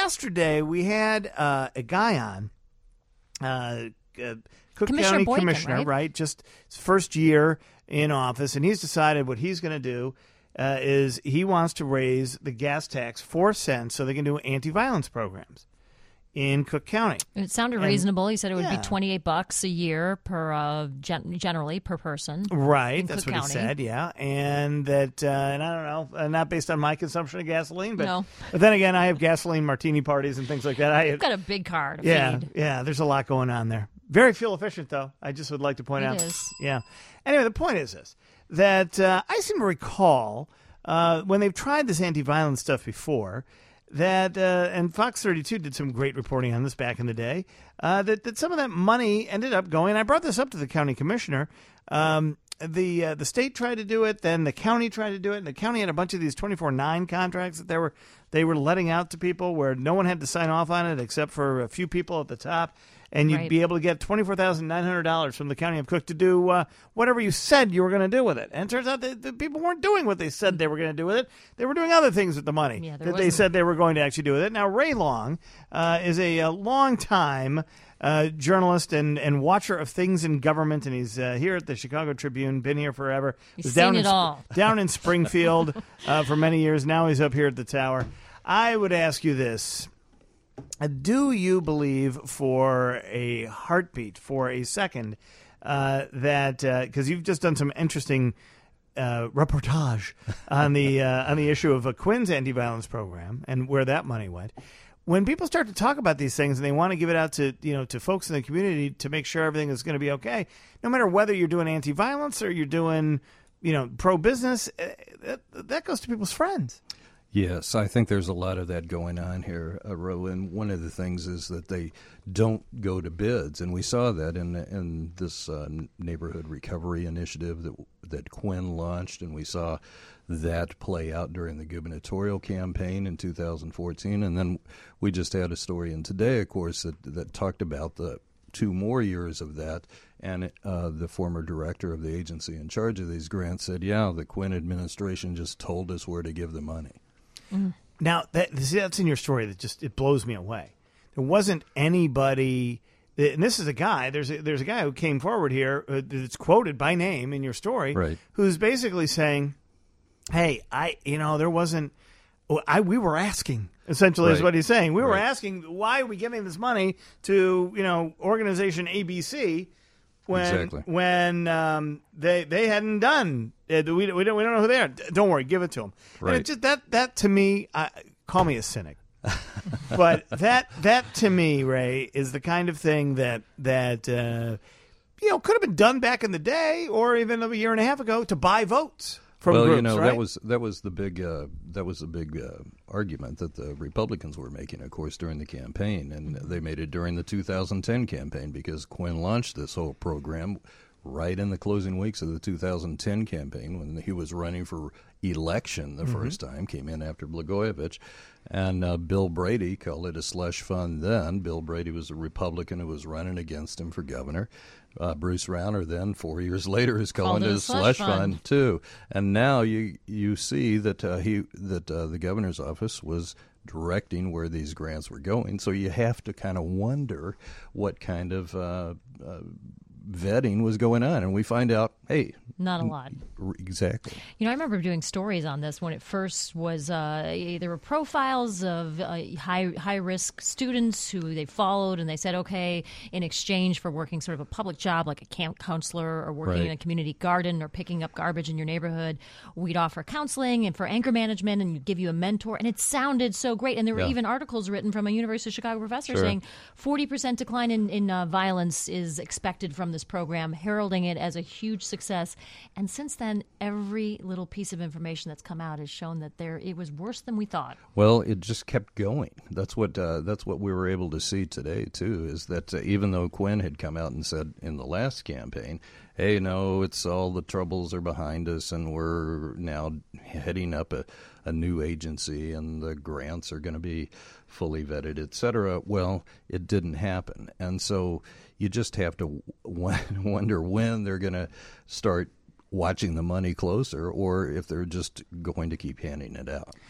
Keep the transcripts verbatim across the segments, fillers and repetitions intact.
yesterday we had uh, a guy on, uh, uh, Cook Commissioner County Boykin, Commissioner, right? right? Just his first year in office, and he's decided what he's going to do uh, is he wants to raise the gas tax four cents so they can do anti-violence programs in Cook County. It sounded And- reasonable. He said it would yeah. be twenty-eight bucks a year per uh, gen- generally per person. Right, in that's Cook what County. he said, yeah. And that, uh, and I don't know, uh, not based on my consumption of gasoline, but, No. but then again, I have gasoline martini parties and things like that. I You've got a big car to yeah, feed. yeah, there's a lot going on there. Very fuel efficient, though. I just would like to point It out. is. Yeah. Anyway, the point is this, that uh, I seem to recall uh, when they've tried this anti-violence stuff before, that, uh, and Fox thirty-two did some great reporting on this back in the day, uh, that, that some of that money ended up going, I brought this up to the county commissioner, um, the uh, the state tried to do it, then the county tried to do it, and the county had a bunch of these twenty-four nine contracts that they were they were letting out to people where no one had to sign off on it except for a few people at the top, and you'd Right. be able to get twenty-four thousand nine hundred dollars from the county of Cook to do uh, whatever you said you were going to do with it. And it turns out that the people weren't doing what they said they were going to do with it. They were doing other things with the money Yeah, there that they wasn't- said they were going to actually do with it. Now, Ray Long uh, is a, a long-time uh, journalist and, and watcher of things in government, and he's uh, here at the Chicago Tribune, been here forever. He's Was seen down it in, all. down in Springfield uh, for many years. Now he's up here at the Tower. I would ask you this. Uh, Do you believe for a heartbeat, for a second, uh, that because you've just done some interesting uh, reportage on the uh, on the issue of a Quinn's anti-violence program and where that money went? When people start to talk about these things and they want to give it out to you know to folks in the community to make sure everything is going to be okay, no matter whether you're doing anti-violence or you're doing you know pro-business, uh, that, that goes to people's friends. Yes, I think there's a lot of that going on here, uh, Ro, and one of the things is that they don't go to bids, and we saw that in in this uh, neighborhood recovery initiative that that Quinn launched, and we saw that play out during the gubernatorial campaign in two thousand fourteen, and then we just had a story in Today, of course, that, that talked about the two more years of that, and uh, the former director of the agency in charge of these grants said, yeah, the Quinn administration just told us where to give the money. Now, that, see, that's in your story that just it blows me away. There wasn't anybody, and this is a guy, there's a, there's a guy who came forward here uh, that's quoted by name in your story, Right. who's basically saying, hey, I, you know, there wasn't, I we were asking, essentially is Right. what he's saying. We were Right. asking, why are we giving this money to, you know, organization A B C when Exactly. when um, they they hadn't done uh, we, we don't we don't know who they are. Don't worry, give it to them. And Right. it just, that that to me, I, call me a cynic, but that that to me, Ray, is the kind of thing that that uh, you know could have been done back in the day, or even a year and a half ago, to buy votes from well, groups. you know right? that was that was the big uh, that was the big uh, argument that the Republicans were making, of course, during the campaign, and they made it during the two thousand ten campaign because Quinn launched this whole program right in the closing weeks of the two thousand ten campaign when he was running for election the Mm-hmm. first time, came in after Blagojevich, and uh, Bill Brady called it a slush fund then. Bill Brady was a Republican who was running against him for governor. Uh, Bruce Rauner then, four years later, is calling Called it a slush fund. fund. too. And now you you see that uh, he that uh, the governor's office was directing where these grants were going. So you have to kind of wonder what kind of uh, uh, vetting was going on, and we find out, hey, Not a lot. r- exactly. You know, I remember doing stories on this when it first was. Uh, there were profiles of uh, high high risk students who they followed, and they said, okay, in exchange for working sort of a public job like a camp counselor or working Right. in a community garden or picking up garbage in your neighborhood, we'd offer counseling and for anger management, and give you a mentor. And it sounded so great. And there were Yeah. even articles written from a University of Chicago professor Sure. saying forty percent decline in in uh, violence is expected from this program, heralding it as a huge success. And since then, every little piece of information that's come out has shown that there it was worse than we thought. Well, it just kept going. That's what uh, that's what we were able to see today too. Is that uh, even though Quinn had come out and said in the last campaign, "Hey, no, it's all the troubles are behind us, and we're now heading up a, a new agency, and the grants are going to be fully vetted, et cetera" Well, it didn't happen, and so you just have to w- wonder when they're going to start watching the money closer, or if they're just going to keep handing it out.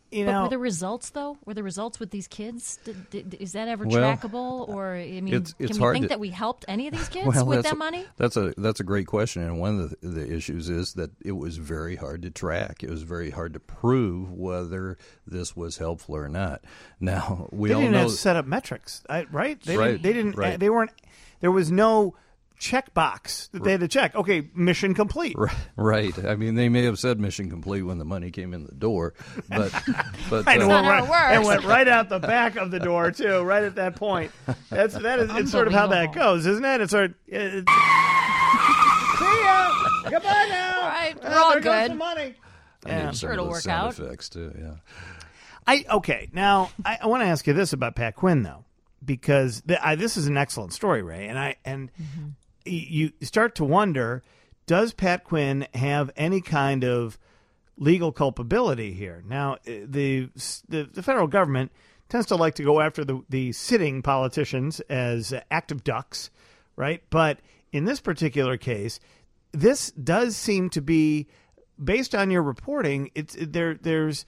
you But know, were the results though? Were the results with these kids? Did, did, is that ever Well, trackable? Or I mean, it's- it's can we hard think to- that we helped any of these kids Well, with that's that a- money? That's a that's a great question, and one of the, the issues is that it was very hard to track. It was very hard to prove whether this was helpful or not. Now we they all didn't know have set up metrics, I, right? They Right, didn't. They didn't. right. They weren't. There was no check box that they had to check. Okay, mission complete. right. I mean, they may have said mission complete when the money came in the door, but but Right, uh, and, not went how right, it works. and went right out the back of the door too, right at that point. That's that is it's sort of how that Unbelievable. goes, isn't it? It's sort of, it's, see ya, goodbye now. All right, Uh, we're all there goes good. the money. I need Yeah. some Sure of it'll those work sound out. effects too. Yeah. I okay. Now I, I want to ask you this about Pat Quinn though, because th- I, this is an excellent story, Ray, and I and Mm-hmm. y- you start to wonder: does Pat Quinn have any kind of legal culpability here? Now, uh, the the, the federal government tends to like to go after the the sitting politicians as uh, active ducks, right? But in this particular case, this does seem to be based on your reporting. It's there. There's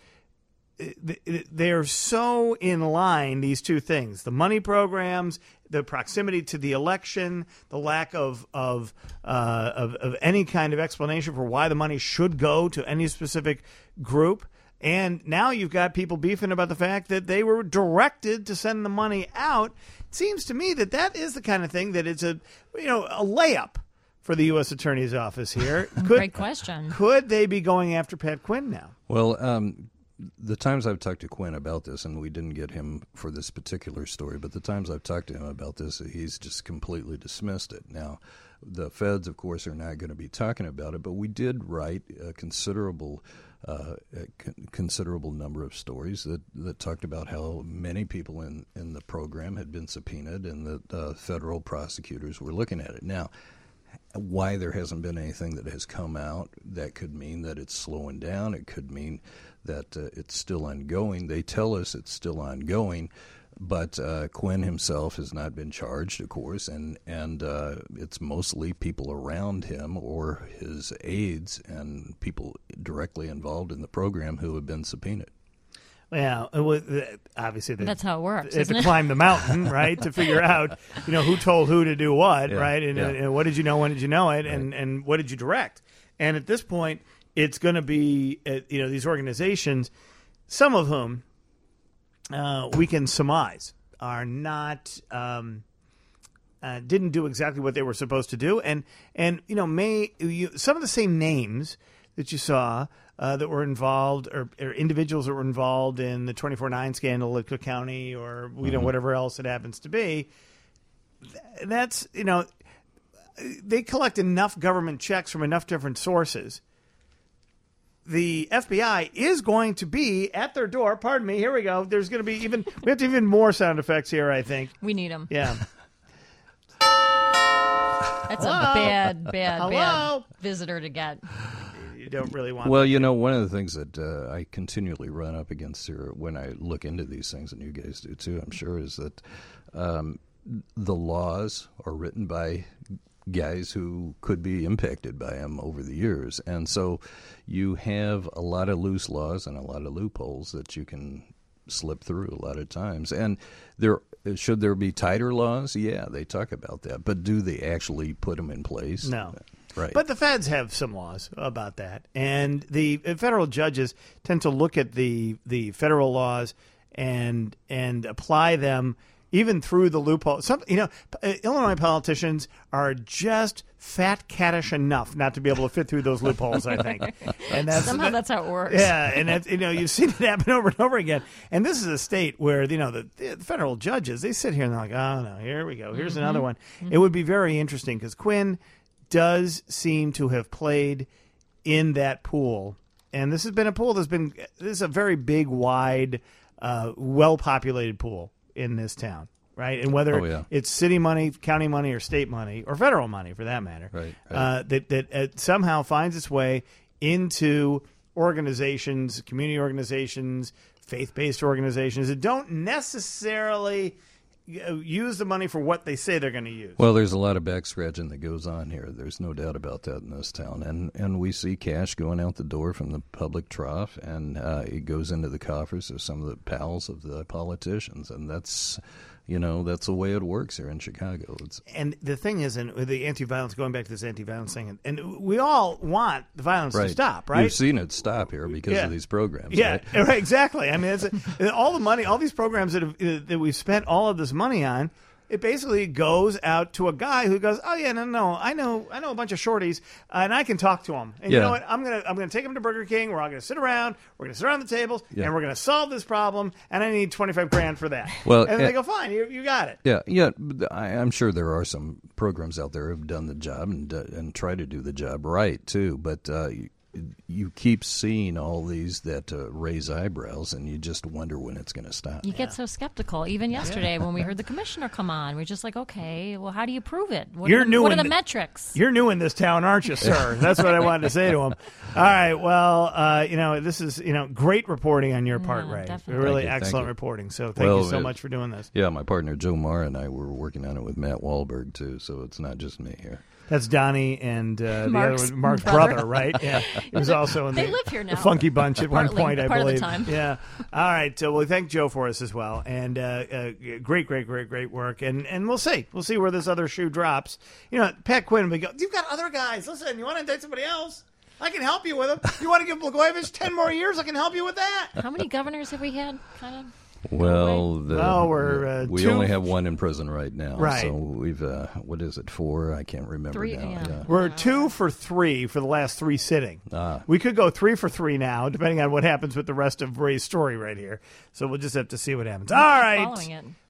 they're so in line, these two things: the money programs, the proximity to the election, the lack of of, uh, of of any kind of explanation for why the money should go to any specific group. And now you've got people beefing about the fact that they were directed to send the money out. It seems to me that that is the kind of thing that it's a you know a layup for the U S Attorney's Office here. Could, Great question. Could they be going after Pat Quinn now? Well, um, the times I've talked to Quinn about this, and we didn't get him for this particular story, but the times I've talked to him about this, he's just completely dismissed it. Now, the feds, of course, are not going to be talking about it, but we did write a considerable, uh, a con- considerable number of stories that, that talked about how many people in, in the program had been subpoenaed and that uh, federal prosecutors were looking at it. Now, why there hasn't been anything that has come out, that could mean that it's slowing down. It could mean that uh, it's still ongoing. They tell us it's still ongoing, but uh, Quinn himself has not been charged, of course, and, and uh, it's mostly people around him or his aides and people directly involved in the program who have been subpoenaed. Yeah, it was, obviously they, That's how it works, They had isn't to it? climb the mountain, right, to figure out, you know, who told who to do what, Yeah, right, and, yeah. and what did you know, when did you know it, and and what did you direct? And at this point, it's going to be, uh, you know, these organizations, some of whom uh, we can surmise are not. Um, uh, didn't do exactly what they were supposed to do, and and you know, may you, some of the same names that you saw uh, that were involved, or, or individuals that were involved in the twenty-four nine scandal at Cook County, or you know whatever else it happens to be. th- That's you know, they collect enough government checks from enough different sources. The F B I is going to be at their door. Pardon me. Here we go. There's going to be even we have to even more sound effects here, I think. We need them. Yeah. That's Hello? a bad, bad, Hello? bad visitor to get. You don't really want. Well, you know, one of the things that uh, I continually run up against here when I look into these things, and you guys do too, I'm sure, is that um, the laws are written by guys who could be impacted by them over the years. And so you have a lot of loose laws and a lot of loopholes that you can slip through a lot of times. And there should there be tighter laws? Yeah, they talk about that. But do they actually put them in place? No. Right. But the feds have some laws about that, and the federal judges tend to look at the the federal laws and and apply them even through the loophole. Some you know, Illinois politicians are just fat cattish enough not to be able to fit through those loopholes. I think, and that's Somehow that- that's how it works. Yeah, and that's, you know you've seen it happen over and over again. And this is a state where you know the, the federal judges they sit here and they're like, oh no, here we go, here's Mm-hmm. another one. It would be very interesting because Quinn does seem to have played in that pool, and this has been a pool that's been this is a very big, wide, uh, well-populated pool in this town, right? And whether Oh, yeah. it's city money, county money, or state money, or federal money for that matter, Right, right. Uh, that that uh, somehow finds its way into organizations, community organizations, faith-based organizations that don't necessarily uh, use the money for what they say they're going to use. Well, there's a lot of back scratching that goes on here. There's no doubt about that in this town. And and we see cash going out the door from the public trough, and uh, it goes into the coffers of some of the pals of the politicians. And that's, you know, that's the way it works here in Chicago. It's, and the thing is, and the anti-violence, going back to this anti-violence thing, and, and we all want the violence right. to stop, right? You've seen it stop here because yeah. of these programs, yeah, right? right, exactly. I mean, it's a, all the money, all these programs that have, that we've spent all of this money on, it basically goes out to a guy who goes, "Oh yeah, no, no, I know, I know a bunch of shorties, uh, and I can talk to them. And yeah. you know what? I'm gonna, I'm gonna take them to Burger King. We're all gonna sit around. We're gonna sit around the tables, yeah. and we're gonna solve this problem. And I need twenty-five grand for that." Well, and uh, they go, "Fine, you, you got it." Yeah, yeah. I, I'm sure there are some programs out there who've done the job and uh, and try to do the job right too, but. Uh, You keep seeing all these that uh, raise eyebrows, and you just wonder when it's going to stop. You get yeah. so skeptical. Even yesterday, when we heard the commissioner come on, we're just like, okay, well, how do you prove it? What you're are, new what are in the metrics? You're new in this town, aren't you, sir? That's what I wanted to say to him. All right, well, uh, you know, this is you know great reporting on your part, yeah, Ray. Definitely. Really Thank you, excellent thank you. reporting. So thank well, you so it, much for doing this. Yeah, my partner Joe Marr and I were working on it with Matt Wahlberg too, so it's not just me here. That's Donnie and uh, the Mark's other one, Mark's brother. brother, right? Yeah, he was also in they the, live here now. the Funky Bunch at Partly, one point, I part believe. Of the time. Yeah. All right. So we'll thank Joe for us as well, and uh, uh, great, great, great, great work. And and we'll see, we'll see where this other shoe drops. You know, Pat Quinn. We go. You've got other guys. Listen, you want to date somebody else? I can help you with them. You want to give Blagojevich ten more years? I can help you with that. How many governors have we had? Kind of. Well, the, well we're uh, we two, only have one in prison right now. Right. So we've uh, what is it? Four? I can't remember three, now. Yeah. Yeah. We're two for three for the last three sitting. Ah. We could go three for three now, depending on what happens with the rest of Ray's story right here. So we'll just have to see what happens. All right. Following it.